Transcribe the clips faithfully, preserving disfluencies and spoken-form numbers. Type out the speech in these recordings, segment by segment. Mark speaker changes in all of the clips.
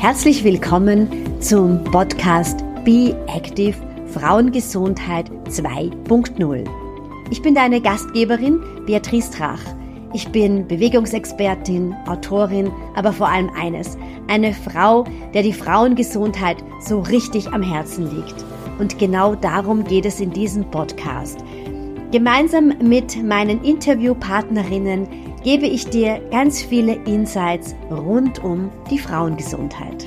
Speaker 1: Herzlich willkommen zum Podcast Be Active Frauengesundheit zwei Punkt null. Ich bin deine Gastgeberin Beatrice Drach. Ich bin Bewegungsexpertin, Autorin, aber vor allem eines, eine Frau, der die Frauengesundheit so richtig am Herzen liegt. Und genau darum geht es in diesem Podcast. Gemeinsam mit meinen Interviewpartnerinnen gebe ich dir ganz viele Insights rund um die Frauengesundheit.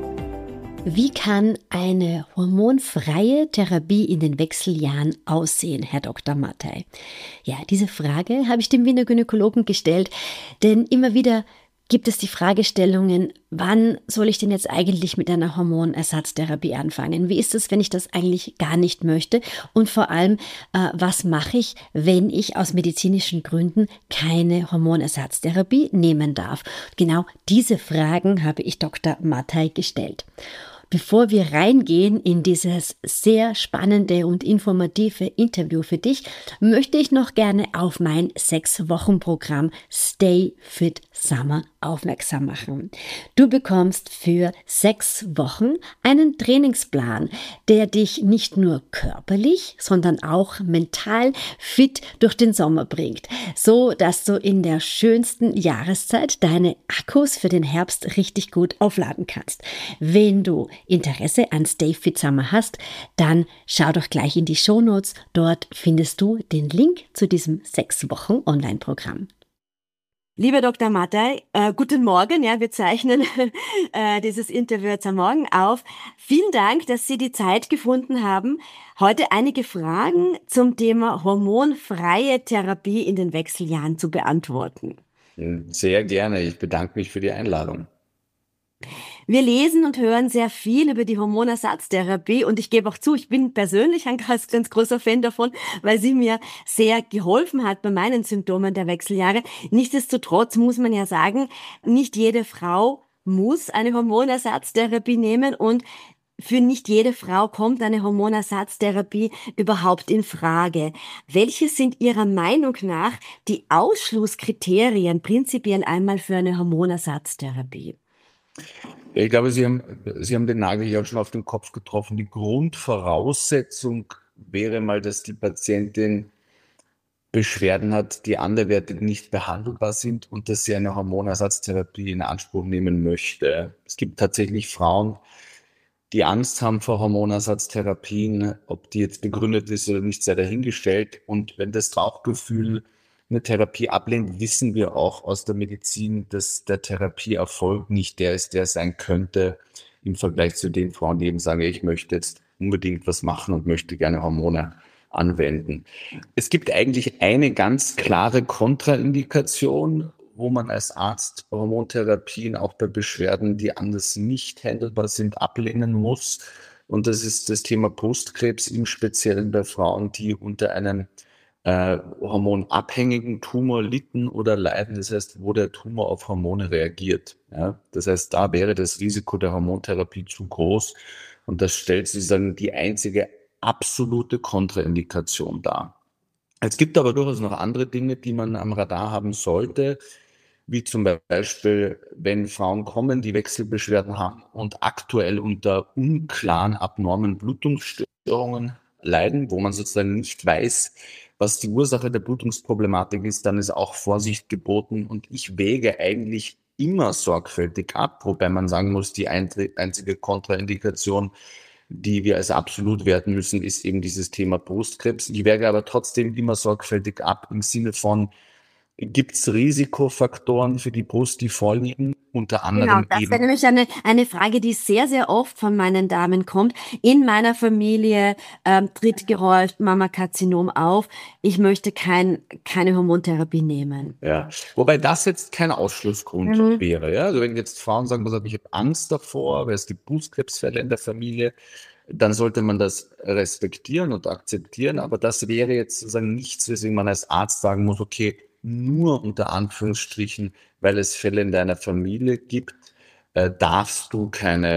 Speaker 1: Wie kann eine hormonfreie Therapie in den Wechseljahren aussehen, Herr Doktor Mattei? Ja, diese Frage habe ich dem Wiener Gynäkologen gestellt, denn immer wieder gibt es die Fragestellungen, wann soll ich denn jetzt eigentlich mit einer Hormonersatztherapie anfangen? Wie ist es, wenn ich das eigentlich gar nicht möchte? Und vor allem, äh, was mache ich, wenn ich aus medizinischen Gründen keine Hormonersatztherapie nehmen darf? Genau diese Fragen habe ich Doktor Mattei gestellt. Bevor wir reingehen in dieses sehr spannende und informative Interview für dich, möchte ich noch gerne auf mein Sechs-Wochen-Programm Stay Fit Summer aufmerksam machen. Du bekommst für sechs Wochen einen Trainingsplan, der dich nicht nur körperlich, sondern auch mental fit durch den Sommer bringt, so dass du in der schönsten Jahreszeit deine Akkus für den Herbst richtig gut aufladen kannst. Wenn du Interesse an Stay Fit Summer hast, dann schau doch gleich in die Shownotes. Dort findest du den Link zu diesem sechs Wochen Online-Programm. Lieber Doktor Mattei, äh, guten Morgen. Ja, wir zeichnen äh, dieses Interview jetzt am Morgen auf. Vielen Dank, dass Sie die Zeit gefunden haben, heute einige Fragen zum Thema hormonfreie Therapie in den Wechseljahren zu beantworten.
Speaker 2: Sehr gerne. Ich bedanke mich für die Einladung.
Speaker 1: Wir lesen und hören sehr viel über die Hormonersatztherapie und ich gebe auch zu, ich bin persönlich ein ganz, ganz großer Fan davon, weil sie mir sehr geholfen hat bei meinen Symptomen der Wechseljahre. Nichtsdestotrotz muss man ja sagen, nicht jede Frau muss eine Hormonersatztherapie nehmen und für nicht jede Frau kommt eine Hormonersatztherapie überhaupt in Frage. Welche sind Ihrer Meinung nach die Ausschlusskriterien prinzipiell einmal für eine Hormonersatztherapie?
Speaker 2: Ich glaube, Sie haben, Sie haben den Nagel ja schon auf den Kopf getroffen. Die Grundvoraussetzung wäre mal, dass die Patientin Beschwerden hat, die anderweitig nicht behandelbar sind und dass sie eine Hormonersatztherapie in Anspruch nehmen möchte. Es gibt tatsächlich Frauen, die Angst haben vor Hormonersatztherapien, ob die jetzt begründet ist oder nicht, sei dahingestellt. Und wenn das Bauchgefühl eine Therapie ablehnt, wissen wir auch aus der Medizin, dass der Therapieerfolg nicht der ist, der sein könnte im Vergleich zu den Frauen, die eben sagen, ich möchte jetzt unbedingt was machen und möchte gerne Hormone anwenden. Es gibt eigentlich eine ganz klare Kontraindikation, wo man als Arzt Hormontherapien auch bei Beschwerden, die anders nicht handelbar sind, ablehnen muss. Und das ist das Thema Brustkrebs, im Speziellen bei Frauen, die unter einem äh, hormonabhängigen Tumor litten oder leiden. Das heißt, wo der Tumor auf Hormone reagiert. Ja? Das heißt, da wäre das Risiko der Hormontherapie zu groß. Und das stellt sozusagen die einzige absolute Kontraindikation dar. Es gibt aber durchaus noch andere Dinge, die man am Radar haben sollte, wie zum Beispiel, wenn Frauen kommen, die Wechselbeschwerden haben und aktuell unter unklaren, abnormen Blutungsstörungen leiden, wo man sozusagen nicht weiß, was die Ursache der Blutungsproblematik ist, dann ist auch Vorsicht geboten. Und ich wäge eigentlich immer sorgfältig ab, wobei man sagen muss, die einzige Kontraindikation, die wir als absolut werten müssen, ist eben dieses Thema Brustkrebs. Ich wäge aber trotzdem immer sorgfältig ab im Sinne von, gibt es Risikofaktoren für die Brust, die vorliegen? Unter anderem
Speaker 1: Genau, das
Speaker 2: eben.
Speaker 1: wäre nämlich eine, eine Frage, die sehr, sehr oft von meinen Damen kommt. In meiner Familie ähm, tritt gehäuft Mammakarzinom auf. Ich möchte kein, keine Hormontherapie nehmen.
Speaker 2: Ja, wobei das jetzt kein Ausschlussgrund
Speaker 1: Mhm.
Speaker 2: wäre. Ja? Also wenn jetzt Frauen sagen, pass auf, ich habe Angst davor, weil es gibt Brustkrebsfälle in der Familie, dann sollte man das respektieren und akzeptieren. Aber das wäre jetzt sozusagen nichts, weswegen man als Arzt sagen muss, okay, nur unter Anführungsstrichen, weil es Fälle in deiner Familie gibt, äh, darfst du keine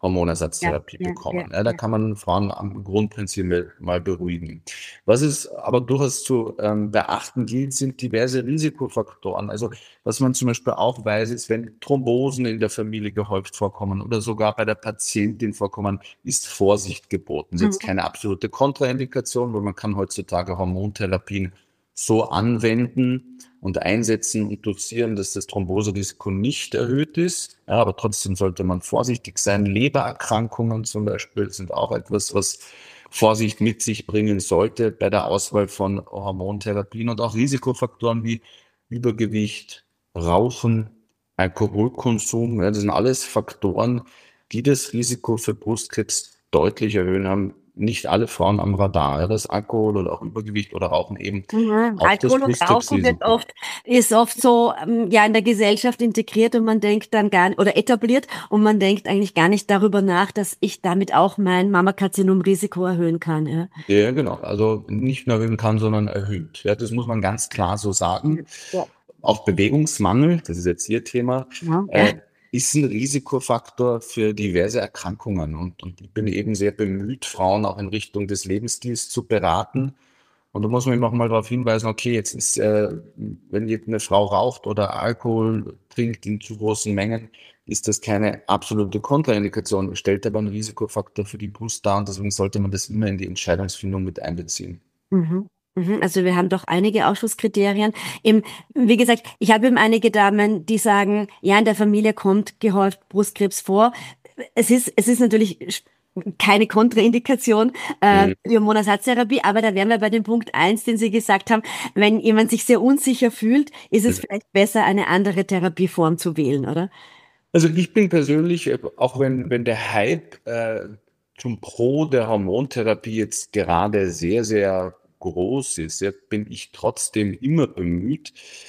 Speaker 1: Ja,
Speaker 2: Hormonersatztherapie
Speaker 1: ja, ja,
Speaker 2: bekommen. Ja, da
Speaker 1: ja.
Speaker 2: kann man Frauen am Grundprinzip mal mal beruhigen. Was es aber durchaus zu ähm, beachten gilt, sind diverse Risikofaktoren. Also was man zum Beispiel auch weiß, ist, wenn Thrombosen in der Familie gehäuft vorkommen oder sogar bei der Patientin vorkommen, ist Vorsicht geboten. Das ist jetzt
Speaker 1: Mhm.
Speaker 2: keine absolute Kontraindikation, weil man kann heutzutage Hormontherapien so anwenden und einsetzen und dosieren, dass das Thromboserisiko nicht erhöht ist. Ja, aber trotzdem sollte man vorsichtig sein. Lebererkrankungen zum Beispiel sind auch etwas, was Vorsicht mit sich bringen sollte bei der Auswahl von Hormontherapien, und auch Risikofaktoren wie Übergewicht, Rauchen, Alkoholkonsum. Ja, das sind alles Faktoren, die das Risiko für Brustkrebs deutlich erhöhen, haben nicht alle Frauen am Radar. Ja, das Alkohol oder auch Übergewicht oder Rauchen eben
Speaker 1: Mhm.
Speaker 2: auch das
Speaker 1: Alkohol und Rauchen wird
Speaker 2: Brustkrebsrisiko.
Speaker 1: oft, ist oft so, ähm, ja, in der Gesellschaft integriert und man denkt dann gar nicht, oder etabliert und man denkt eigentlich gar nicht darüber nach, dass ich damit auch mein Mammakarzinom-Risiko erhöhen kann, ja.
Speaker 2: Ja, genau. Also nicht nur erhöhen kann, sondern erhöht. Ja, das muss man ganz klar so sagen.
Speaker 1: Ja.
Speaker 2: Auch Bewegungsmangel, das ist jetzt Ihr Thema,
Speaker 1: Ja, ja.
Speaker 2: äh, ist ein Risikofaktor für diverse Erkrankungen. Und, und ich bin eben sehr bemüht, Frauen auch in Richtung des Lebensstils zu beraten. Und da muss man eben auch mal darauf hinweisen, okay, jetzt ist, äh, wenn jetzt eine Frau raucht oder Alkohol trinkt in zu großen Mengen, ist das keine absolute Kontraindikation, stellt aber einen Risikofaktor für die Brust dar, und deswegen sollte man das immer in die Entscheidungsfindung mit einbeziehen.
Speaker 1: Mhm. Mhm. Also wir haben doch einige Ausschlusskriterien. Im, wie gesagt, ich habe eben einige Damen, die sagen, ja, in der Familie kommt gehäuft Brustkrebs vor. Es ist, es ist natürlich keine Kontraindikation äh,
Speaker 2: Mhm.
Speaker 1: die Hormonersatztherapie, aber da wären wir bei dem Punkt eins, den Sie gesagt haben, wenn jemand sich sehr unsicher fühlt, ist es vielleicht besser, eine andere Therapieform zu wählen, oder?
Speaker 2: Also ich bin persönlich, äh, auch wenn, wenn der Hype äh, zum Pro der Hormontherapie jetzt gerade sehr, sehr groß ist, ja, bin ich trotzdem immer bemüht,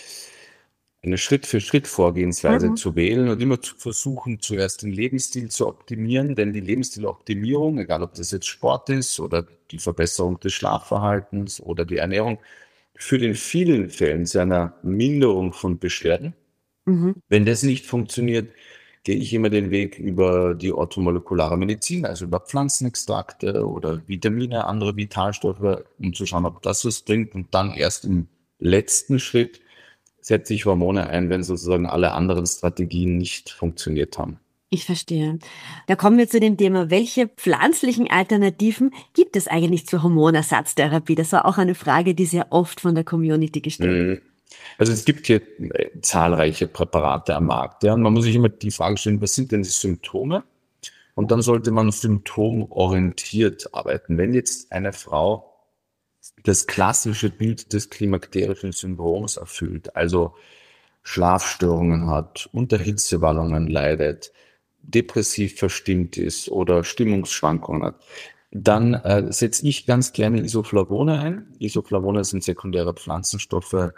Speaker 2: eine Schritt-für-Schritt-Vorgehensweise
Speaker 1: Mhm.
Speaker 2: zu wählen und immer zu versuchen, zuerst den Lebensstil zu optimieren, denn die Lebensstiloptimierung, egal ob das jetzt Sport ist oder die Verbesserung des Schlafverhaltens oder die Ernährung, führt in vielen Fällen zu einer Minderung von Beschwerden.
Speaker 1: Mhm.
Speaker 2: Wenn das nicht funktioniert, gehe ich immer den Weg über die orthomolekulare Medizin, also über Pflanzenextrakte oder Vitamine, andere Vitalstoffe, um zu schauen, ob das was bringt. Und dann erst im letzten Schritt setze ich Hormone ein, wenn sozusagen alle anderen Strategien nicht funktioniert haben.
Speaker 1: Ich verstehe. Da kommen wir zu dem Thema, welche pflanzlichen Alternativen gibt es eigentlich zur Hormonersatztherapie? Das war auch eine Frage, die sehr oft von der Community gestellt
Speaker 2: Mhm. Also es gibt hier äh, zahlreiche Präparate am Markt. Ja, und man muss sich immer die Frage stellen, was sind denn die Symptome? Und dann sollte man symptomorientiert arbeiten. Wenn jetzt eine Frau das klassische Bild des klimakterischen Syndroms erfüllt, also Schlafstörungen hat, unter Hitzewallungen leidet, depressiv verstimmt ist oder Stimmungsschwankungen hat, dann äh, setze ich ganz gerne Isoflavone ein. Isoflavone sind sekundäre Pflanzenstoffe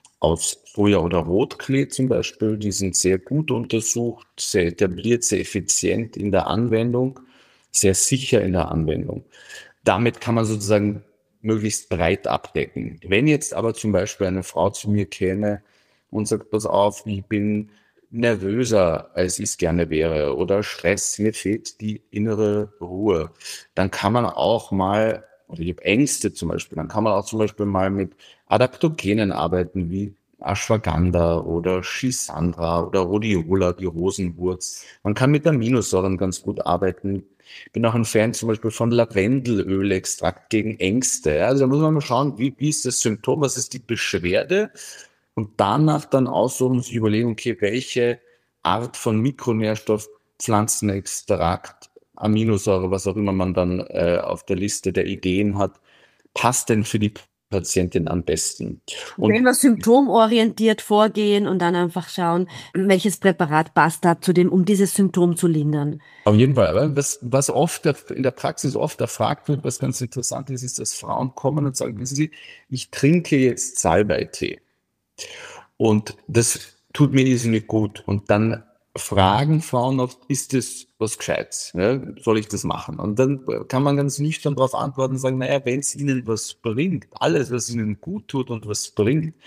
Speaker 2: aus Soja oder Rotklee zum Beispiel. Die sind sehr gut untersucht, sehr etabliert, sehr effizient in der Anwendung, sehr sicher in der Anwendung. Damit kann man sozusagen möglichst breit abdecken. Wenn jetzt aber zum Beispiel eine Frau zu mir käme und sagt, pass auf, ich bin nervöser, als ich es gerne wäre, oder Stress, mir fehlt die innere Ruhe, dann kann man auch mal, oder ich habe Ängste zum Beispiel, dann kann man auch zum Beispiel mal mit Adaptogenen arbeiten, wie Ashwagandha oder Schisandra oder Rhodiola, die Rosenwurz. Man kann mit Aminosäuren ganz gut arbeiten. Ich bin auch ein Fan zum Beispiel von Lavendelölextrakt gegen Ängste. Ja, also da muss man mal schauen, wie, wie ist das Symptom, was ist die Beschwerde? Und danach dann aussuchen und sich überlegen, okay, welche Art von Mikronährstoff, Pflanzenextrakt, Aminosäure, was auch immer man dann äh, auf der Liste der Ideen hat, passt denn für die Patientin am besten? Und
Speaker 1: Wenn wir symptomorientiert vorgehen und dann einfach schauen, welches Präparat passt da zu dem, um dieses Symptom zu lindern.
Speaker 2: auf jeden Fall, aber was, was oft in der Praxis oft erfragt wird, was ganz interessant ist, ist, dass Frauen kommen und sagen, wissen Sie, ich trinke jetzt Salbeitee. Und das tut mir irrsinnig gut. Und dann fragen Frauen oft, ist das was Gescheites? Ja, soll ich das machen? Und dann kann man ganz nüchtern darauf antworten und sagen, naja, wenn es ihnen was bringt, alles, was ihnen gut tut und was bringt,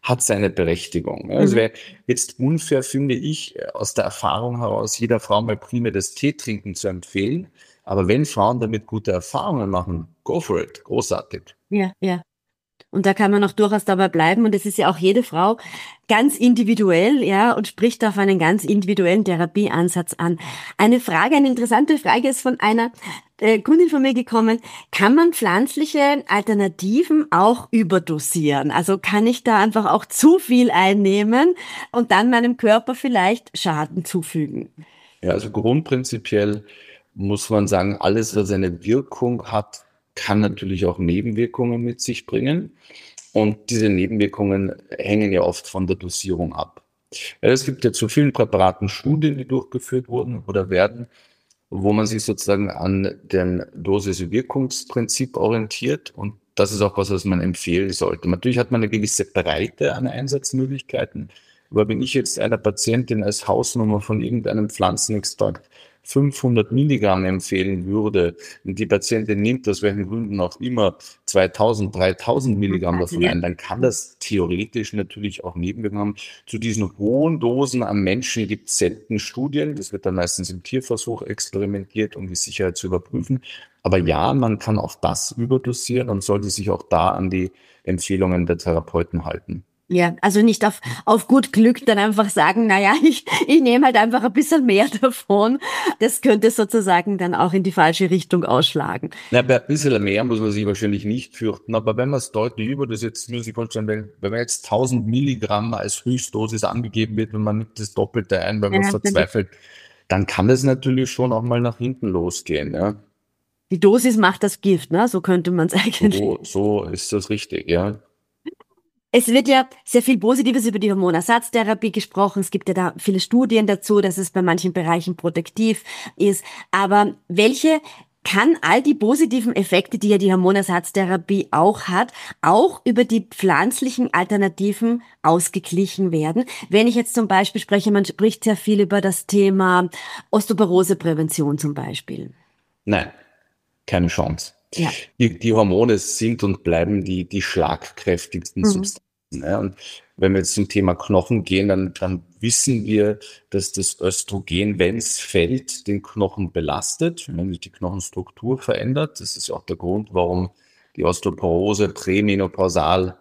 Speaker 2: hat seine Berechtigung. Es wäre jetzt unfair, finde ich, aus der Erfahrung heraus, jeder Frau mal primär das Teetrinken zu empfehlen. Aber wenn Frauen damit gute Erfahrungen machen, go for it. Großartig.
Speaker 1: Ja, ja. Und da kann man auch durchaus dabei bleiben. Und es ist ja auch jede Frau ganz individuell, ja, und spricht auf einen ganz individuellen Therapieansatz an. Eine Frage, eine interessante Frage ist von einer äh, Kundin von mir gekommen. Kann man pflanzliche Alternativen auch überdosieren? Also kann ich da einfach auch zu viel einnehmen und dann meinem Körper vielleicht Schaden zufügen?
Speaker 2: Ja, also grundprinzipiell muss man sagen, alles, was eine Wirkung hat, kann natürlich auch Nebenwirkungen mit sich bringen. Und diese Nebenwirkungen hängen ja oft von der Dosierung ab. Ja, es gibt ja zu vielen Präparaten Studien, die durchgeführt wurden oder werden, wo man sich sozusagen an dem Dosis-Wirkungsprinzip orientiert. Und das ist auch was, was man empfehlen sollte. Natürlich hat man eine gewisse Breite an Einsatzmöglichkeiten. Aber wenn ich jetzt einer Patientin als Hausnummer von irgendeinem Pflanzenextrakt fünfhundert Milligramm empfehlen würde und die Patientin nimmt aus welchen Gründen auch immer zweitausend, dreitausend Milligramm davon ein, dann kann das theoretisch natürlich auch Nebenwirkungen haben. Zu diesen hohen Dosen am Menschen gibt es selten Studien. Das wird dann meistens im Tierversuch experimentiert, um die Sicherheit zu überprüfen. Aber ja, man kann auch das überdosieren und sollte sich auch da an die Empfehlungen der Therapeuten halten.
Speaker 1: Ja, also nicht auf, auf gut Glück dann einfach sagen, naja, ich, ich nehme halt einfach ein bisschen mehr davon. Das könnte sozusagen dann auch in die falsche Richtung ausschlagen.
Speaker 2: Na, bei ein bisschen mehr muss man sich wahrscheinlich nicht fürchten, aber wenn man es deutlich über das jetzt, muss ich vorstellen, wenn, wenn man jetzt tausend Milligramm als Höchstdosis angegeben wird, wenn man nimmt das Doppelte ein, weil man
Speaker 1: Ja,
Speaker 2: verzweifelt, dann kann das natürlich schon auch mal nach hinten losgehen. Ja.
Speaker 1: die Dosis macht das Gift, ne? So könnte man es eigentlich.
Speaker 2: So, so ist das richtig, ja.
Speaker 1: Es wird ja sehr viel Positives über die Hormonersatztherapie gesprochen. Es gibt ja da viele Studien dazu, dass es bei manchen Bereichen protektiv ist. Aber welche kann all die positiven Effekte, die ja die Hormonersatztherapie auch hat, auch über die pflanzlichen Alternativen ausgeglichen werden? Wenn ich jetzt zum Beispiel spreche, man spricht sehr viel über das Thema Osteoporoseprävention zum Beispiel.
Speaker 2: Nein, keine Chance.
Speaker 1: Ja.
Speaker 2: Die, die Hormone sind und bleiben die, die schlagkräftigsten
Speaker 1: Mhm.
Speaker 2: Substanzen. Ja. Und wenn wir jetzt zum Thema Knochen gehen, dann, dann wissen wir, dass das Östrogen, wenn es fällt, den Knochen belastet, wenn sich die Knochenstruktur verändert. Das ist auch der Grund, warum die Osteoporose prämenopausal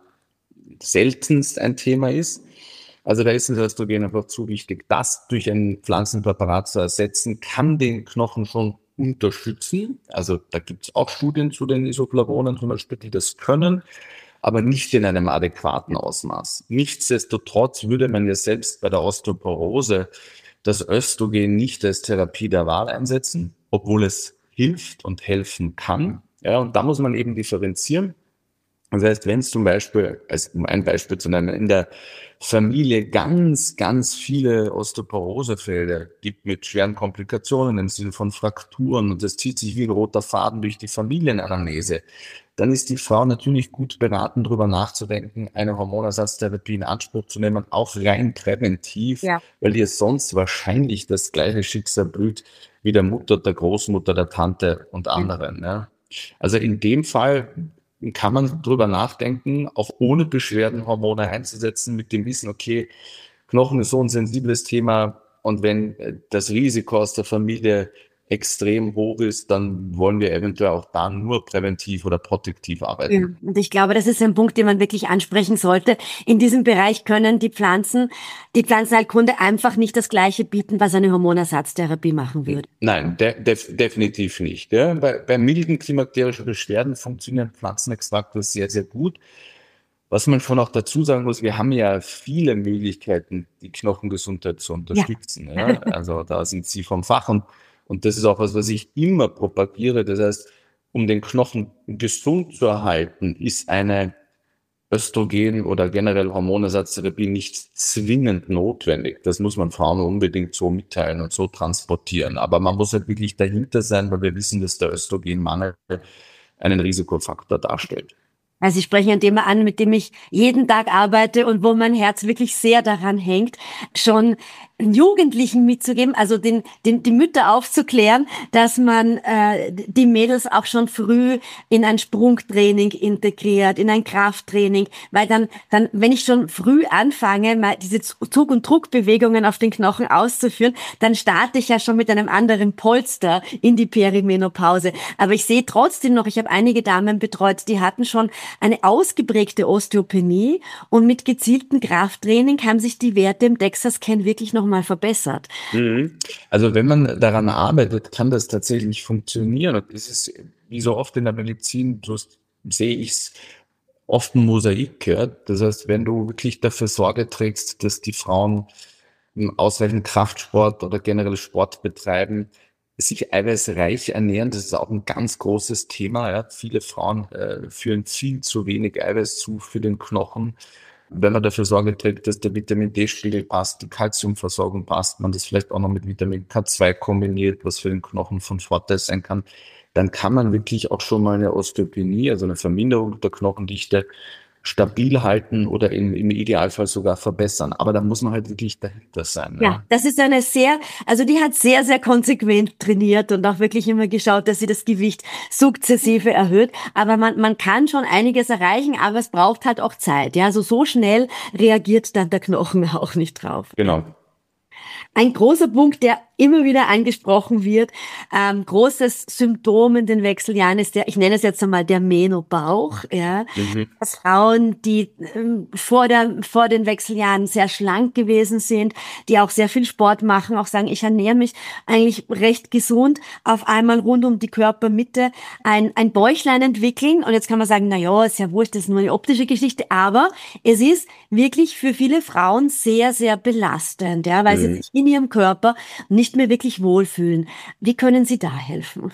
Speaker 2: seltenst ein Thema ist. Also da ist das Östrogen einfach zu wichtig. Das durch ein Pflanzenpräparat zu ersetzen, kann den Knochen schon unterstützen. Also da gibt es auch Studien zu den Isoflavonen zum Beispiel, die das können, aber nicht in einem adäquaten Ausmaß. Nichtsdestotrotz würde man ja selbst bei der Osteoporose das Östrogen nicht als Therapie der Wahl einsetzen, obwohl es hilft und helfen kann. Ja, und da muss man eben differenzieren. Das heißt, wenn es zum Beispiel, als um ein Beispiel zu nennen, in der Familie ganz, ganz viele Osteoporosefälle gibt mit schweren Komplikationen im Sinne von Frakturen und das zieht sich wie ein roter Faden durch die Familienanamnese, dann ist die Frau natürlich gut beraten, darüber nachzudenken, eine Hormonersatztherapie in Anspruch zu nehmen, auch rein präventiv,
Speaker 1: Ja.
Speaker 2: weil ihr sonst wahrscheinlich das gleiche Schicksal blüht wie der Mutter, der Großmutter, der Tante und anderen. Ja. Also in dem Fall kann man drüber nachdenken, auch ohne Beschwerden Hormone einzusetzen, mit dem Wissen, okay, Knochen ist so ein sensibles Thema und wenn das Risiko aus der Familie extrem hoch ist, dann wollen wir eventuell auch da nur präventiv oder protektiv arbeiten.
Speaker 1: Ja, und ich glaube, das ist ein Punkt, den man wirklich ansprechen sollte. In diesem Bereich können die Pflanzen, die Pflanzenheilkunde einfach nicht das Gleiche bieten, was eine Hormonersatztherapie machen würde.
Speaker 2: Nein, de def definitiv nicht. Ja. Bei, bei milden klimakterischen Beschwerden funktionieren Pflanzenextrakte sehr, sehr gut. Was man schon auch dazu sagen muss, wir haben ja viele Möglichkeiten, die Knochengesundheit zu unterstützen. Ja. Ja. Also da sind Sie vom Fach und, und das ist auch was, was ich immer propagiere. Das heißt, um den Knochen gesund zu erhalten, ist eine Östrogen- oder generell Hormonersatztherapie nicht zwingend notwendig. Das muss man Frauen unbedingt so mitteilen und so transportieren. Aber man muss halt wirklich dahinter sein, weil wir wissen, dass der Östrogenmangel einen Risikofaktor darstellt.
Speaker 1: Also Sie sprechen ein Thema an, mit dem ich jeden Tag arbeite und wo mein Herz wirklich sehr daran hängt. Schon Jugendlichen mitzugeben, also den, den, die Mütter aufzuklären, dass man äh, die Mädels auch schon früh in ein Sprungtraining integriert, in ein Krafttraining, weil dann, dann, wenn ich schon früh anfange, mal diese Zug- und Druckbewegungen auf den Knochen auszuführen, dann starte ich ja schon mit einem anderen Polster in die Perimenopause. Aber ich sehe trotzdem noch, ich habe einige Damen betreut, die hatten schon eine ausgeprägte Osteopenie und mit gezieltem Krafttraining haben sich die Werte im DEXA-Scan wirklich noch mal verbessert.
Speaker 2: Mhm. Also wenn man daran arbeitet, kann das tatsächlich funktionieren. Und das ist wie so oft in der Medizin, so sehe ich es, oft ein Mosaik. Ja? Das heißt, wenn du wirklich dafür Sorge trägst, dass die Frauen ausreichend Kraftsport oder generell Sport betreiben, sich eiweißreich ernähren, das ist auch ein ganz großes Thema. Ja? Viele Frauen äh, führen viel zu wenig Eiweiß zu für den Knochen. Wenn man dafür Sorge trägt, dass der Vitamin D-Spiegel passt, die Kalziumversorgung passt, man das vielleicht auch noch mit Vitamin K zwei kombiniert, was für den Knochen von Vorteil sein kann, dann kann man wirklich auch schon mal eine Osteopenie, also eine Verminderung der Knochendichte, stabil halten oder im, im Idealfall sogar verbessern. Aber da muss man halt wirklich dahinter sein.
Speaker 1: Ja,
Speaker 2: Ja.
Speaker 1: das ist eine sehr, also die hat sehr, sehr konsequent trainiert und auch wirklich immer geschaut, dass sie das Gewicht sukzessive erhöht. Aber man, man kann schon einiges erreichen, aber es braucht halt auch Zeit. Ja, also so schnell reagiert dann der Knochen auch nicht drauf.
Speaker 2: Genau.
Speaker 1: Ein großer Punkt, der immer wieder angesprochen wird, ähm, großes Symptom in den Wechseljahren ist der, ich nenne es jetzt einmal der Menobauch, ja.
Speaker 2: Mhm.
Speaker 1: Dass Frauen, die ähm, vor der, vor den Wechseljahren sehr schlank gewesen sind, die auch sehr viel Sport machen, auch sagen, ich ernähre mich eigentlich recht gesund, auf einmal rund um die Körpermitte ein, ein Bäuchlein entwickeln. Und jetzt kann man sagen, na ja, ist ja wurscht, das ist nur eine optische Geschichte, aber es ist wirklich für viele Frauen sehr, sehr belastend, ja, weil sie
Speaker 2: Mhm.
Speaker 1: sich in ihrem Körper nicht mehr wirklich wohlfühlen. Wie können Sie da helfen?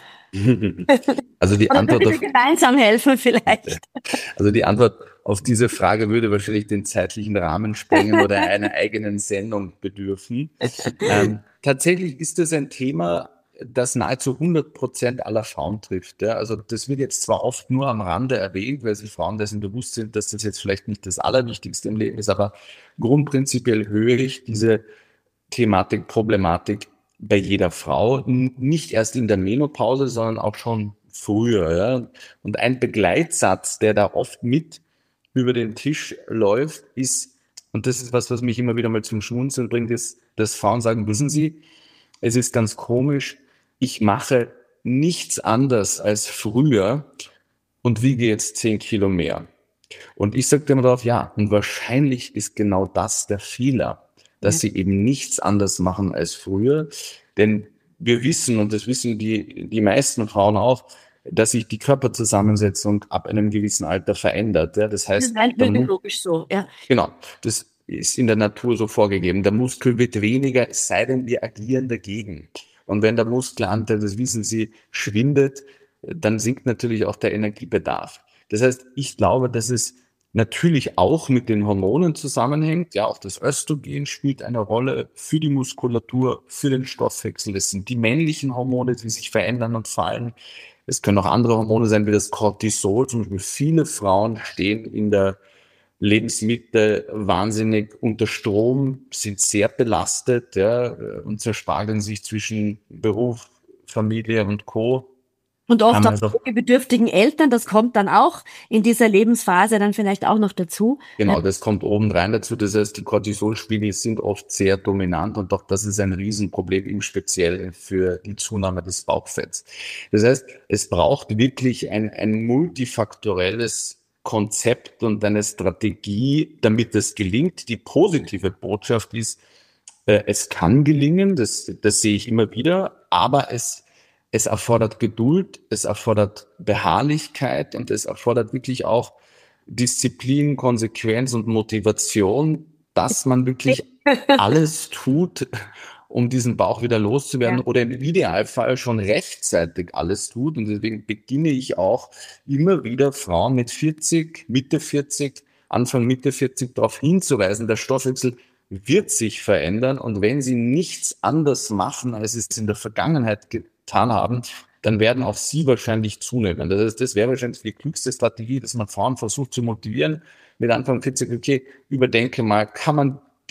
Speaker 2: Also die
Speaker 1: Oder
Speaker 2: Antwort
Speaker 1: können
Speaker 2: auf,
Speaker 1: wir gemeinsam helfen vielleicht?
Speaker 2: also die Antwort auf diese Frage würde wahrscheinlich den zeitlichen Rahmen sprengen oder einer eigenen Sendung bedürfen. Ähm, tatsächlich ist das ein Thema, das nahezu hundert Prozent aller Frauen trifft. Ja. Also das wird jetzt zwar oft nur am Rande erwähnt, weil sich Frauen dessen bewusst sind, dass das jetzt vielleicht nicht das Allerwichtigste im Leben ist, aber grundprinzipiell höre ich diese Thematik, Problematik bei jeder Frau, n- nicht erst in der Menopause, sondern auch schon früher. Ja. Und ein Begleitsatz, der da oft mit über den Tisch läuft, ist, und das ist was, was mich immer wieder mal zum Schmunzeln bringt, ist, dass Frauen sagen, wissen Sie, es ist ganz komisch, ich mache nichts anders als früher und wiege jetzt zehn Kilo mehr. Und ich sage immer darauf, ja, und wahrscheinlich ist genau das der Fehler,
Speaker 1: Ja.
Speaker 2: dass sie eben nichts anders machen als früher. Denn wir wissen, und das wissen die, die meisten Frauen auch, dass sich die Körperzusammensetzung ab einem gewissen Alter verändert. Ja, das
Speaker 1: Das ist
Speaker 2: heißt,
Speaker 1: rein
Speaker 2: der Mu
Speaker 1: biologisch so, ja.
Speaker 2: genau, das ist in der Natur so vorgegeben. Der Muskel wird weniger, es sei denn, wir agieren dagegen. Und wenn der Muskelanteil, das wissen Sie, schwindet, dann sinkt natürlich auch der Energiebedarf. Das heißt, ich glaube, dass es natürlich auch mit den Hormonen zusammenhängt. Ja, auch das Östrogen spielt eine Rolle für die Muskulatur, für den Stoffwechsel. Es sind die männlichen Hormone, die sich verändern und fallen. Es können auch andere Hormone sein, wie das Cortisol. Zum Beispiel viele Frauen stehen in der Lebensmittel wahnsinnig unter Strom, sind sehr belastet, ja, und zerspargeln sich zwischen Beruf, Familie und Co.
Speaker 1: Und oft
Speaker 2: Haben
Speaker 1: auch
Speaker 2: also,
Speaker 1: bedürftigen Eltern, das kommt dann auch in dieser Lebensphase dann vielleicht auch noch dazu. Ja,
Speaker 2: genau, das kommt obendrein dazu. Das heißt, die Cortisolspiegel sind oft sehr dominant und auch das ist ein Riesenproblem, im Speziellen für die Zunahme des Bauchfetts. Das heißt, es braucht wirklich ein, ein multifaktorelles Konzept und eine Strategie, damit es gelingt. Die positive Botschaft ist, äh, es kann gelingen, das, das sehe ich immer wieder, aber es, es erfordert Geduld, es erfordert Beharrlichkeit und es erfordert wirklich auch Disziplin, Konsequenz und Motivation, dass man wirklich alles tut, um diesen Bauch wieder loszuwerden
Speaker 1: ja.
Speaker 2: oder im Idealfall schon rechtzeitig alles tut. Und deswegen beginne ich auch immer wieder Frauen mit vierzig, Mitte vierzig, Anfang Mitte vierzig darauf hinzuweisen, der Stoffwechsel wird sich verändern. Und wenn sie nichts anders machen, als sie es in der Vergangenheit getan haben, dann werden auch sie wahrscheinlich zunehmen. Das heißt, das wäre wahrscheinlich die klügste Strategie, dass man Frauen versucht zu motivieren, mit Anfang vierzig, okay, überdenke mal, kann man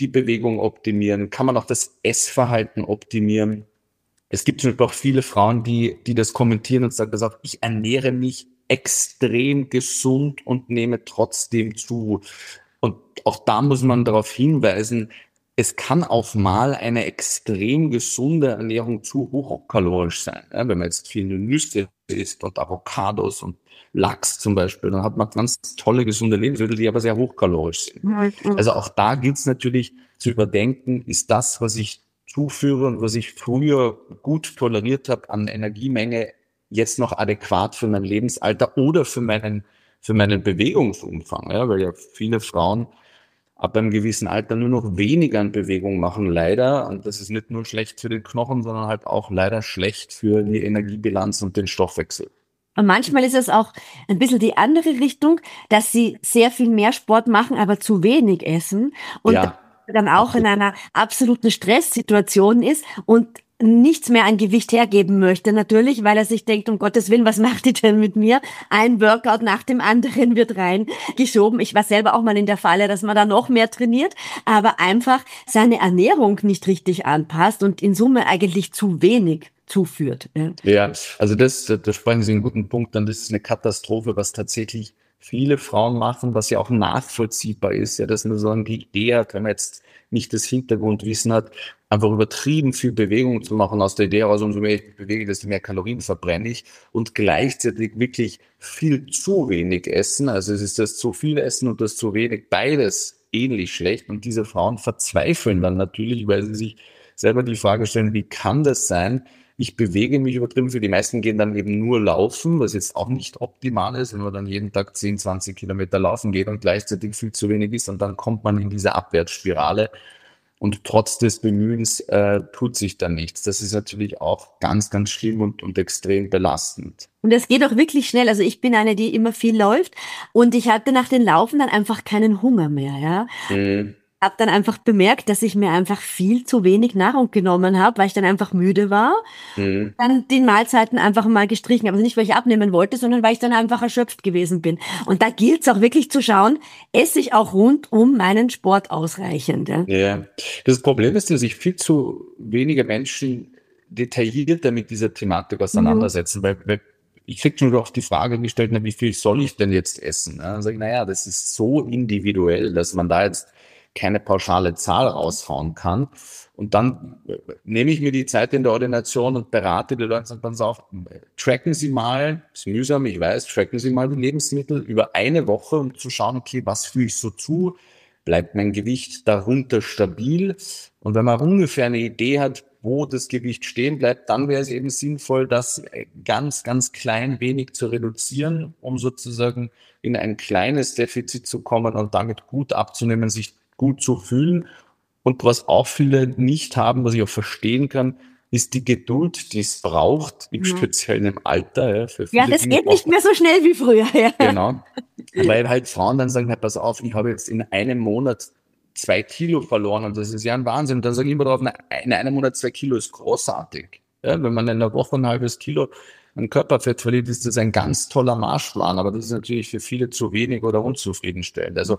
Speaker 2: die Bewegung optimieren? Kann man auch das Essverhalten optimieren? Es gibt zum Beispiel auch viele Frauen, die, die das kommentieren und sagen, dass auch ich ernähre mich extrem gesund und nehme trotzdem zu. Und auch da muss man darauf hinweisen, es kann auch mal eine extrem gesunde Ernährung zu hochkalorisch sein. Ja, wenn man jetzt viele Nüsse isst und Avocados und Lachs zum Beispiel, dann hat man ganz tolle, gesunde Lebensmittel, die aber sehr hochkalorisch sind. Also auch da gilt es natürlich zu überdenken, ist das, was ich zuführe und was ich früher gut toleriert habe an Energiemenge, jetzt noch adäquat für mein Lebensalter oder für meinen, für meinen Bewegungsumfang. Ja, weil ja viele Frauen ab einem gewissen Alter nur noch weniger an Bewegung machen, leider. Und das ist nicht nur schlecht für den Knochen, sondern halt auch leider schlecht für die Energiebilanz und den Stoffwechsel.
Speaker 1: Und manchmal ist es auch ein bisschen die andere Richtung, dass sie sehr viel mehr Sport machen, aber zu wenig essen und
Speaker 2: Ja,
Speaker 1: dann auch in einer absoluten Stresssituation ist und nichts mehr an Gewicht hergeben möchte, natürlich, weil er sich denkt, um Gottes Willen, was macht die denn mit mir? Ein Workout nach dem anderen wird reingeschoben. Ich war selber auch mal in der Falle, dass man da noch mehr trainiert, aber einfach seine Ernährung nicht richtig anpasst und in Summe eigentlich zu wenig zuführt. Ja,
Speaker 2: ja, also das, da sprechen Sie einen guten Punkt an. Das ist eine Katastrophe, was tatsächlich viele Frauen machen, was ja auch nachvollziehbar ist. Ja, dass man so eine Idee hat, wenn man jetzt nicht das Hintergrundwissen hat, einfach übertrieben viel Bewegung zu machen aus der Idee heraus, umso mehr ich mich bewege, desto mehr Kalorien verbrenne ich und gleichzeitig wirklich viel zu wenig essen. Also es ist das zu viel Essen und das zu wenig, beides ähnlich schlecht. Und diese Frauen verzweifeln dann natürlich, weil sie sich selber die Frage stellen, wie kann das sein? Ich bewege mich übertrieben viel. Die meisten gehen dann eben nur laufen, was jetzt auch nicht optimal ist, wenn man dann jeden Tag zehn, zwanzig Kilometer laufen geht und gleichzeitig viel zu wenig ist. Und dann kommt man in diese Abwärtsspirale. Und trotz des Bemühens äh, tut sich dann nichts. Das ist natürlich auch ganz, ganz schlimm und, und extrem belastend.
Speaker 1: und es geht auch wirklich schnell. Also ich bin eine, die immer viel läuft und ich hatte nach den Laufen dann einfach keinen Hunger mehr, ja.
Speaker 2: Mhm.
Speaker 1: Habe dann einfach bemerkt, dass ich mir einfach viel zu wenig Nahrung genommen habe, weil ich dann einfach müde war.
Speaker 2: Mhm.
Speaker 1: Dann die Mahlzeiten einfach mal gestrichen. Aber nicht, weil ich abnehmen wollte, sondern weil ich dann einfach erschöpft gewesen bin. Und da gilt es auch wirklich zu schauen, esse ich auch rund um meinen Sport ausreichend. Ja?
Speaker 2: Ja, das Problem ist, dass sich viel zu wenige Menschen detaillierter mit dieser Thematik
Speaker 1: Mhm.
Speaker 2: auseinandersetzen, weil, weil ich krieg schon oft die Frage gestellt, na, wie viel soll ich denn jetzt essen? Ja, dann sage ich, naja, das ist so individuell, dass man da jetzt keine pauschale Zahl raushauen kann. Und dann äh, nehme ich mir die Zeit in der Ordination und berate die Leute und sage, pass auf, tracken Sie mal, ist mühsam, ich weiß, tracken Sie mal die Lebensmittel über eine Woche, um zu schauen, okay, was fühle ich so zu? Bleibt mein Gewicht darunter stabil? Und wenn man ungefähr eine Idee hat, wo das Gewicht stehen bleibt, dann wäre es eben sinnvoll, das ganz, ganz klein wenig zu reduzieren, um sozusagen in ein kleines Defizit zu kommen und damit gut abzunehmen, sich gut zu fühlen. Und was auch viele nicht haben, was ich auch verstehen kann, ist die Geduld, die es braucht, im
Speaker 1: Mhm.
Speaker 2: speziellen im Alter. Ja, für
Speaker 1: Ja,
Speaker 2: viele
Speaker 1: das
Speaker 2: Dinge
Speaker 1: geht
Speaker 2: braucht
Speaker 1: nicht
Speaker 2: man,
Speaker 1: mehr so schnell wie früher. Ja.
Speaker 2: genau, weil halt Frauen dann sagen, hey, pass auf, ich habe jetzt in einem Monat zwei Kilo verloren und das ist ja ein Wahnsinn. Und dann sage ich immer drauf, in einem Monat zwei Kilo ist großartig. Ja, wenn man in einer Woche ein halbes Kilo an Körperfett verliert, ist das ein ganz toller Marschplan. Aber das ist natürlich für viele zu wenig oder unzufriedenstellend. Also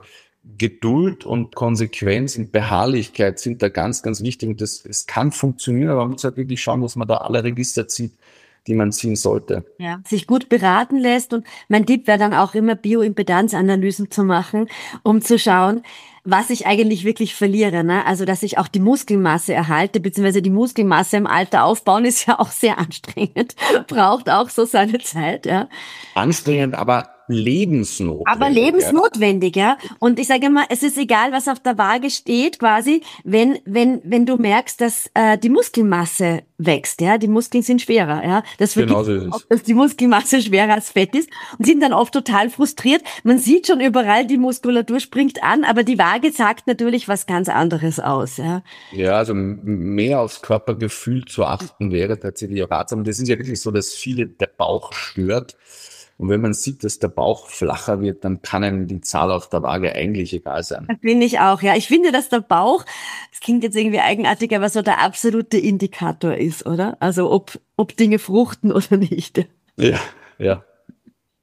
Speaker 2: Geduld und Konsequenz und Beharrlichkeit sind da ganz, ganz wichtig. Und das, es kann funktionieren, aber man muss halt wirklich schauen, dass man da alle Register zieht, die man ziehen sollte.
Speaker 1: Ja, sich gut beraten lässt. Und mein Tipp wäre dann auch immer Bioimpedanzanalysen zu machen, um zu schauen, was ich eigentlich wirklich verliere. Ne? Also, dass ich auch die Muskelmasse erhalte, beziehungsweise die Muskelmasse im Alter aufbauen, ist ja auch sehr anstrengend. Braucht auch so seine Zeit, ja.
Speaker 2: Anstrengend, aber
Speaker 1: Aber
Speaker 2: lebensnotwendig. Ja.
Speaker 1: lebensnotwendig, ja. Und ich sage immer, es ist egal, was auf der Waage steht, quasi, wenn, wenn, wenn du merkst, dass äh, die Muskelmasse wächst, ja. Die Muskeln sind schwerer, ja. Das vergisst
Speaker 2: Genauso
Speaker 1: man
Speaker 2: ist es.
Speaker 1: oft, dass die Muskelmasse schwerer als Fett ist und sind dann oft total frustriert. Man sieht schon überall, die Muskulatur springt an, aber die Waage sagt natürlich was ganz anderes aus, ja.
Speaker 2: Ja, also m- mehr aufs Körpergefühl zu achten wäre tatsächlich auch ratsam. Das ist ja wirklich so, dass viele der Bauch stört. Und wenn man sieht, dass der Bauch flacher wird, dann kann einem die Zahl auf der Waage eigentlich egal sein.
Speaker 1: Das finde ich auch, ja. Ich finde, dass der Bauch, das klingt jetzt irgendwie eigenartig, aber so der absolute Indikator ist, oder? Also ob, ob Dinge fruchten oder nicht.
Speaker 2: Ja, ja.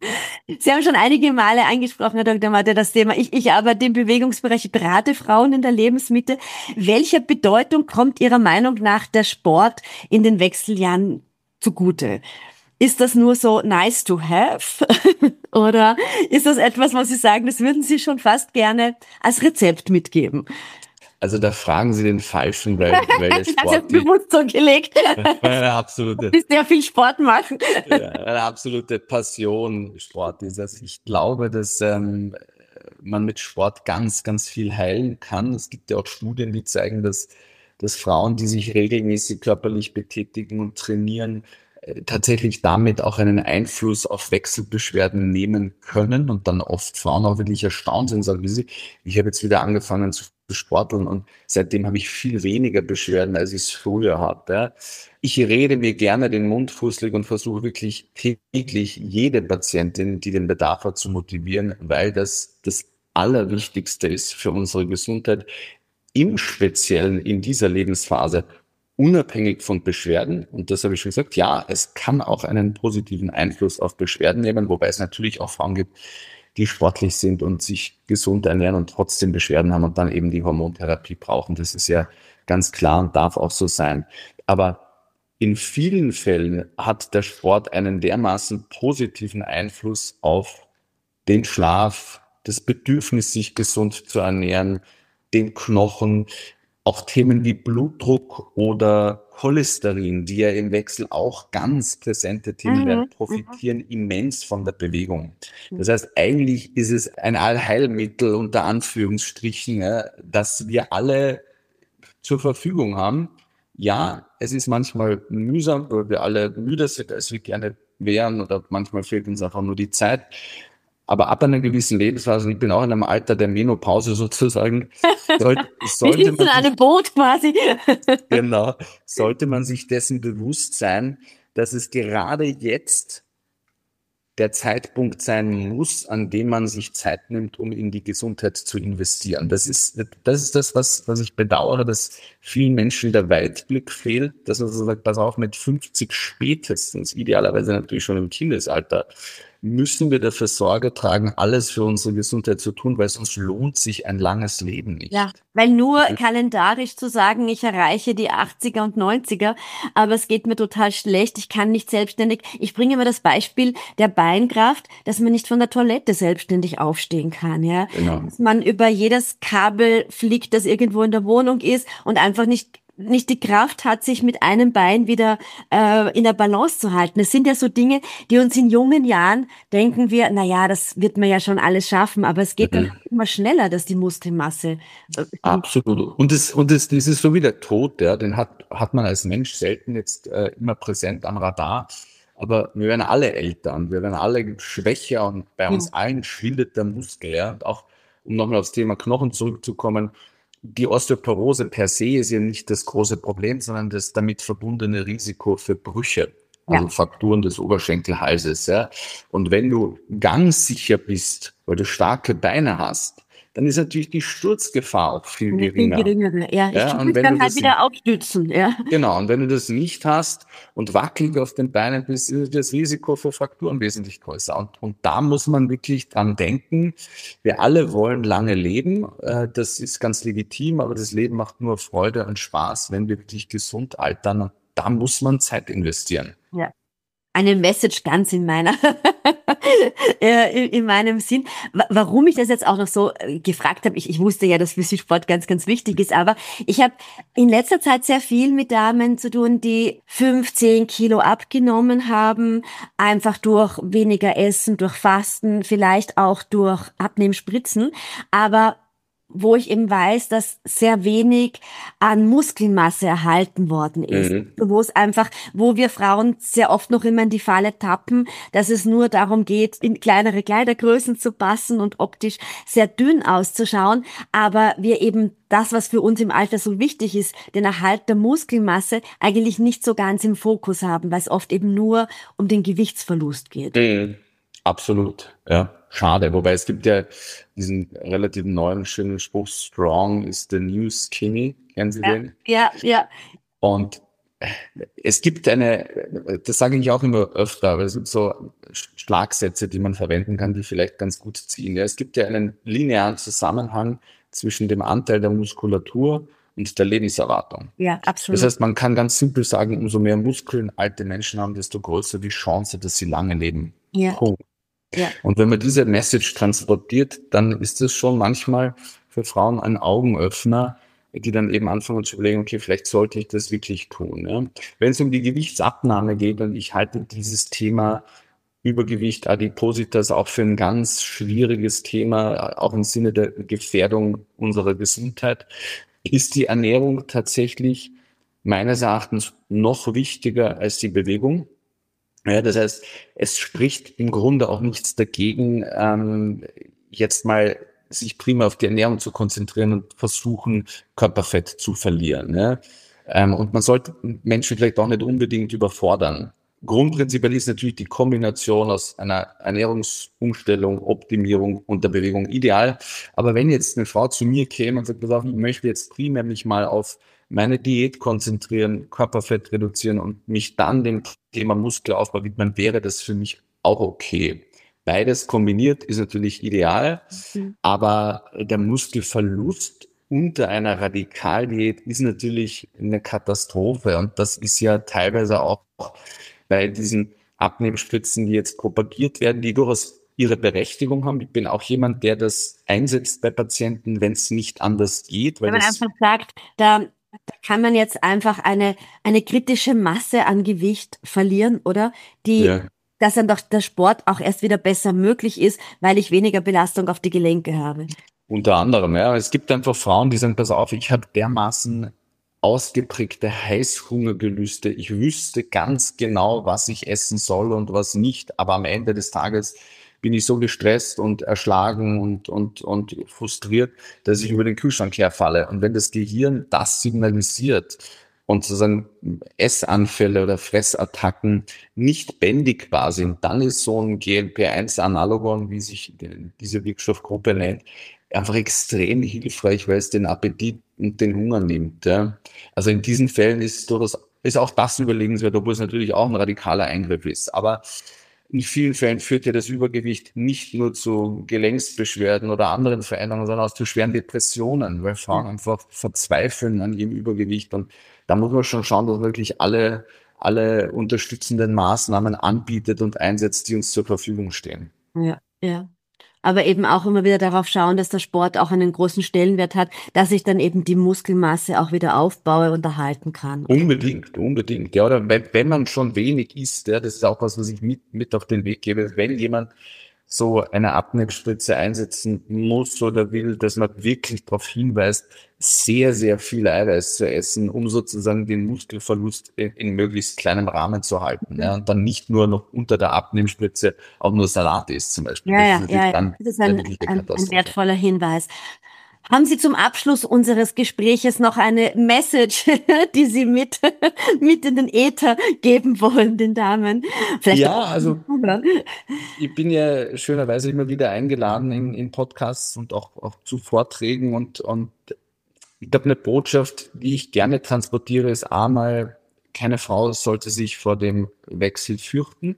Speaker 1: Sie haben schon einige Male angesprochen, Herr Doktor Matte, das Thema. Ich, ich arbeite im Bewegungsbereich, ich berate Frauen in der Lebensmitte. Welcher Bedeutung kommt Ihrer Meinung nach der Sport in den Wechseljahren zugute? Ist das nur so nice to have? Oder ist das etwas, was Sie sagen, das würden Sie schon fast gerne als Rezept mitgeben?
Speaker 2: Also da fragen Sie den Falschen, weil, weil der
Speaker 1: Ich habe es
Speaker 2: Sport die,
Speaker 1: bewusst so gelegt,
Speaker 2: eine absolute,
Speaker 1: dass sehr viel Sport machen.
Speaker 2: eine absolute Passion Sport ist. Also ich glaube, dass ähm, man mit Sport ganz, ganz viel heilen kann. Es gibt ja auch Studien, die zeigen, dass, dass Frauen, die sich regelmäßig körperlich betätigen und trainieren, äh, tatsächlich damit auch einen Einfluss auf Wechselbeschwerden nehmen können und dann oft Frauen auch wirklich erstaunt sind und sagen, wissen Sie, ich habe jetzt wieder angefangen zu sporteln und seitdem habe ich viel weniger Beschwerden, als ich es früher hatte. Ich rede mir gerne den Mund fusselig und versuche wirklich täglich jede Patientin, die den Bedarf hat, zu motivieren, weil das das Allerwichtigste ist für unsere Gesundheit, im Speziellen in dieser Lebensphase, unabhängig von Beschwerden. Und das habe ich schon gesagt, ja, es kann auch einen positiven Einfluss auf Beschwerden nehmen, wobei es natürlich auch Frauen gibt, die sportlich sind und sich gesund ernähren und trotzdem Beschwerden haben und dann eben die Hormontherapie brauchen. Das ist ja ganz klar und darf auch so sein. Aber in vielen Fällen hat der Sport einen dermaßen positiven Einfluss auf den Schlaf, das Bedürfnis, sich gesund zu ernähren, den Knochen, auch Themen wie Blutdruck oder Cholesterin, die ja im Wechsel auch ganz präsente Themen werden,
Speaker 1: Mhm, mhm.
Speaker 2: profitieren immens von der Bewegung. Das heißt, eigentlich ist es ein Allheilmittel unter Anführungsstrichen, ja, das wir alle zur Verfügung haben. Ja, es ist manchmal mühsam, weil wir alle müde sind, als wir gerne wären, oder manchmal fehlt uns einfach nur die Zeit. Aber ab einer gewissen Lebensphase, ich bin auch in einem Alter der Menopause sozusagen, sollte,
Speaker 1: Wir
Speaker 2: sollte
Speaker 1: sitzen
Speaker 2: man
Speaker 1: in
Speaker 2: sich,
Speaker 1: einem Boot quasi.
Speaker 2: genau, sollte man sich dessen bewusst sein, dass es gerade jetzt der Zeitpunkt sein muss, an dem man sich Zeit nimmt, um in die Gesundheit zu investieren. Das ist, das ist das, was, was ich bedauere, dass vielen Menschen der Weitblick fehlt, dass man so sagt, pass auf, mit fünfzig spätestens, idealerweise natürlich schon im Kindesalter, müssen wir dafür Sorge tragen, alles für unsere Gesundheit zu tun, weil sonst lohnt sich ein langes Leben
Speaker 1: Ja,
Speaker 2: nicht.
Speaker 1: weil nur kalendarisch zu sagen, ich erreiche die achtziger und neunziger, aber es geht mir total schlecht, ich kann nicht selbstständig. Ich bringe immer das Beispiel der Beinkraft, dass man nicht von der Toilette selbstständig aufstehen kann, ja.
Speaker 2: Genau.
Speaker 1: Dass man über jedes Kabel fliegt, das irgendwo in der Wohnung ist und einfach nicht nicht die Kraft hat, sich mit einem Bein wieder äh, in der Balance zu halten. Es sind ja so Dinge, die uns in jungen Jahren denken wir, na ja, das wird man ja schon alles schaffen, aber es geht dann
Speaker 2: Mhm.
Speaker 1: immer schneller, dass die Muskelmasse äh,
Speaker 2: Absolut. Und das, und das, das ist so wie der Tod, ja, den hat, hat man als Mensch selten jetzt äh, immer präsent am Radar. Aber wir werden alle älter und wir werden alle schwächer und bei
Speaker 1: ja.
Speaker 2: uns allen schwindet der Muskel, ja. Und auch, um nochmal aufs Thema Knochen zurückzukommen, die Osteoporose per se ist ja nicht das große Problem, sondern das damit verbundene Risiko für Brüche, also
Speaker 1: Ja.
Speaker 2: Frakturen des Oberschenkelhalses, ja. Und wenn du ganz sicher bist, weil du starke Beine hast, dann ist natürlich die Sturzgefahr auch viel
Speaker 1: Eine viel
Speaker 2: geringer.
Speaker 1: geringere. Ja, ich
Speaker 2: Ja,
Speaker 1: kann
Speaker 2: und
Speaker 1: mich
Speaker 2: wenn du
Speaker 1: dann halt
Speaker 2: das,
Speaker 1: wieder aufstützen, ja.
Speaker 2: genau, und wenn du das nicht hast und wackelig auf den Beinen bist, ist das Risiko für Frakturen wesentlich größer. Und, und da muss man wirklich dran denken. Wir alle wollen lange leben. Äh, Das ist ganz legitim, aber das Leben macht nur Freude und Spaß, wenn wir wirklich gesund altern. Und da muss man Zeit investieren.
Speaker 1: Ja. Eine Message ganz in meiner, äh, in in meinem Sinn. Wa- Warum ich das jetzt auch noch so äh, gefragt habe, ich, ich wusste ja, dass für Sie Sport ganz, ganz wichtig ist, aber ich habe in letzter Zeit sehr viel mit Damen zu tun, die fünf, zehn Kilo abgenommen haben, einfach durch weniger Essen, durch Fasten, vielleicht auch durch Abnehmspritzen, aber wo ich eben weiß, dass sehr wenig an Muskelmasse erhalten worden ist.
Speaker 2: Mhm.
Speaker 1: Wo es einfach, wo wir Frauen sehr oft noch immer in die Falle tappen, dass es nur darum geht, in kleinere Kleidergrößen zu passen und optisch sehr dünn auszuschauen, aber wir eben das, was für uns im Alter so wichtig ist, den Erhalt der Muskelmasse, eigentlich nicht so ganz im Fokus haben, weil es oft eben nur um den Gewichtsverlust geht.
Speaker 2: Mhm. Absolut, ja. Schade. Wobei es gibt ja diesen relativ neuen, schönen Spruch, Strong is the new skinny. Kennen Sie
Speaker 1: Ja,
Speaker 2: den?
Speaker 1: ja, ja.
Speaker 2: Und Es gibt eine, das sage ich auch immer öfter, aber es gibt so Schlagsätze, die man verwenden kann, die vielleicht ganz gut ziehen. Ja, es gibt ja einen linearen Zusammenhang zwischen dem Anteil der Muskulatur und der Lebenserwartung.
Speaker 1: Ja, absolut.
Speaker 2: Das heißt, man kann ganz simpel sagen, umso mehr Muskeln alte Menschen haben, desto größer die Chance, dass sie lange leben.
Speaker 1: Ja.
Speaker 2: Punkt.
Speaker 1: Ja.
Speaker 2: Und wenn man diese Message transportiert, dann ist das schon manchmal für Frauen ein Augenöffner, die dann eben anfangen zu überlegen, okay, vielleicht sollte ich das wirklich tun. Ja. Wenn es um die Gewichtsabnahme geht, und ich halte dieses Thema Übergewicht, Adipositas auch für ein ganz schwieriges Thema, auch im Sinne der Gefährdung unserer Gesundheit, ist die Ernährung tatsächlich meines Erachtens noch wichtiger als die Bewegung. Ja, das heißt, es spricht im Grunde auch nichts dagegen, ähm, jetzt mal sich prima auf die Ernährung zu konzentrieren und versuchen, Körperfett zu verlieren. Ne? Ähm, und man sollte Menschen vielleicht auch nicht unbedingt überfordern. Grundprinzipiell ist natürlich die Kombination aus einer Ernährungsumstellung, Optimierung und der Bewegung ideal. Aber wenn jetzt eine Frau zu mir käme und sagt, pass auf, ich möchte jetzt primär mich mal auf meine Diät konzentrieren, Körperfett reduzieren und mich dann dem Thema Muskelaufbau widmen, wäre das für mich auch okay. Beides kombiniert ist natürlich ideal, mhm. aber der Muskelverlust unter einer Radikaldiät ist natürlich eine Katastrophe. Und das ist ja teilweise auch bei diesen Abnehmspritzen, die jetzt propagiert werden, die durchaus ihre Berechtigung haben. Ich bin auch jemand, der das einsetzt bei Patienten, wenn es nicht anders geht. Weil
Speaker 1: wenn man
Speaker 2: das
Speaker 1: einfach sagt, da, da kann man jetzt einfach eine, eine kritische Masse an Gewicht verlieren, oder? Die, ja. Dass dann doch der Sport auch erst wieder besser möglich ist, weil ich weniger Belastung auf die Gelenke habe.
Speaker 2: Unter anderem, ja. Es gibt einfach Frauen, die sagen, pass auf, ich habe dermaßen ausgeprägte Heißhungergelüste. Ich wüsste ganz genau, was ich essen soll und was nicht. Aber am Ende des Tages bin ich so gestresst und erschlagen und, und, und frustriert, dass ich über den Kühlschrank herfalle. Und wenn das Gehirn das signalisiert und sozusagen Essanfälle oder Fressattacken nicht bändigbar sind, dann ist so ein G L P eins Analogon, wie sich diese Wirkstoffgruppe nennt, einfach extrem hilfreich, weil es den Appetit und den Hunger nimmt. Ja. Also in diesen Fällen ist durchaus, ist auch das überlegenswert, obwohl es natürlich auch ein radikaler Eingriff ist. Aber in vielen Fällen führt ja das Übergewicht nicht nur zu Gelenksbeschwerden oder anderen Veränderungen, sondern auch zu schweren Depressionen, weil Frauen einfach verzweifeln an ihrem Übergewicht. Und da muss man schon schauen, dass man wirklich alle, alle unterstützenden Maßnahmen anbietet und einsetzt, die uns zur Verfügung stehen.
Speaker 1: Ja, ja. Aber eben auch immer wieder darauf schauen, dass der Sport auch einen großen Stellenwert hat, dass ich dann eben die Muskelmasse auch wieder aufbaue und erhalten kann.
Speaker 2: Unbedingt, unbedingt. Ja, oder wenn, wenn man schon wenig isst, ja, das ist auch was, was ich mit, mit auf den Weg gebe. Wenn jemand so eine Abnehmspritze einsetzen muss oder will, dass man wirklich darauf hinweist, sehr, sehr viel Eiweiß zu essen, um sozusagen den Muskelverlust in, in möglichst kleinem Rahmen zu halten. Ja, und dann nicht nur noch unter der Abnehmspritze auch nur Salat isst zum Beispiel.
Speaker 1: Ja, das ja, ja, dann das ist ein, ein, ein wertvoller Hinweis. Haben Sie zum Abschluss unseres Gespräches noch eine Message, die Sie mit, mit in den Äther geben wollen, den Damen?
Speaker 2: Vielleicht ja, also ich bin ja schönerweise immer wieder eingeladen in, in Podcasts und auch, auch zu Vorträgen und, und ich glaube, eine Botschaft, die ich gerne transportiere, ist einmal, keine Frau sollte sich vor dem Wechsel fürchten.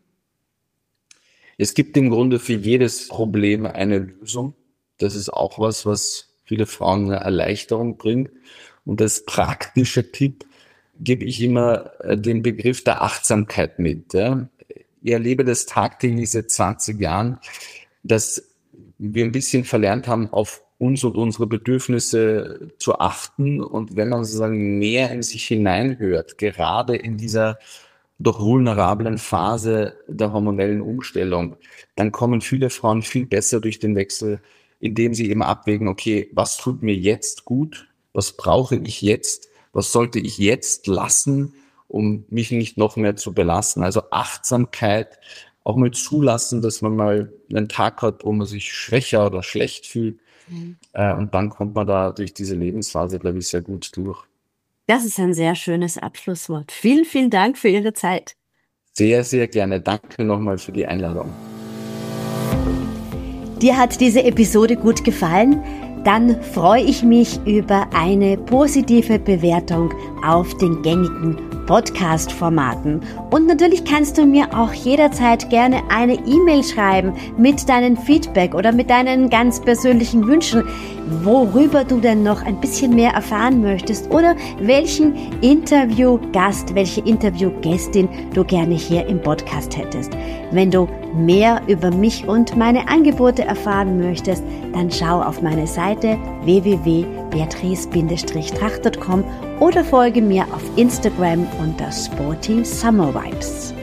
Speaker 2: Es gibt im Grunde für jedes Problem eine Lösung. Das ist auch was, was viele Frauen eine Erleichterung bringt. Und als praktischer Tipp gebe ich immer den Begriff der Achtsamkeit mit. Ja. Ich erlebe das tagtäglich seit zwanzig Jahren, dass wir ein bisschen verlernt haben, auf uns und unsere Bedürfnisse zu achten. Und wenn man sozusagen mehr in sich hineinhört, gerade in dieser doch vulnerablen Phase der hormonellen Umstellung, dann kommen viele Frauen viel besser durch den Wechsel, indem sie eben abwägen, okay, was tut mir jetzt gut? Was brauche ich jetzt? Was sollte ich jetzt lassen, um mich nicht noch mehr zu belasten? Also Achtsamkeit, auch mal zulassen, dass man mal einen Tag hat, wo man sich schwächer oder schlecht fühlt. Mhm. Äh, und dann kommt man da durch diese Lebensphase, glaube ich, sehr gut durch.
Speaker 1: Das ist ein sehr schönes Abschlusswort. Vielen, vielen Dank für Ihre Zeit.
Speaker 2: Sehr, sehr gerne. Danke nochmal für die Einladung.
Speaker 1: Dir hat diese Episode gut gefallen? Dann freue ich mich über eine positive Bewertung auf den gängigen Podcast-Formaten. Und natürlich kannst du mir auch jederzeit gerne eine E-Mail schreiben mit deinem Feedback oder mit deinen ganz persönlichen Wünschen, worüber du denn noch ein bisschen mehr erfahren möchtest oder welchen Interviewgast, welche Interviewgästin du gerne hier im Podcast hättest. Wenn du mehr über mich und meine Angebote erfahren möchtest, dann schau auf meine Seite w w w punkt beatrice tracht punkt com oder folge mir auf Instagram unter Sporty Summer Vibes.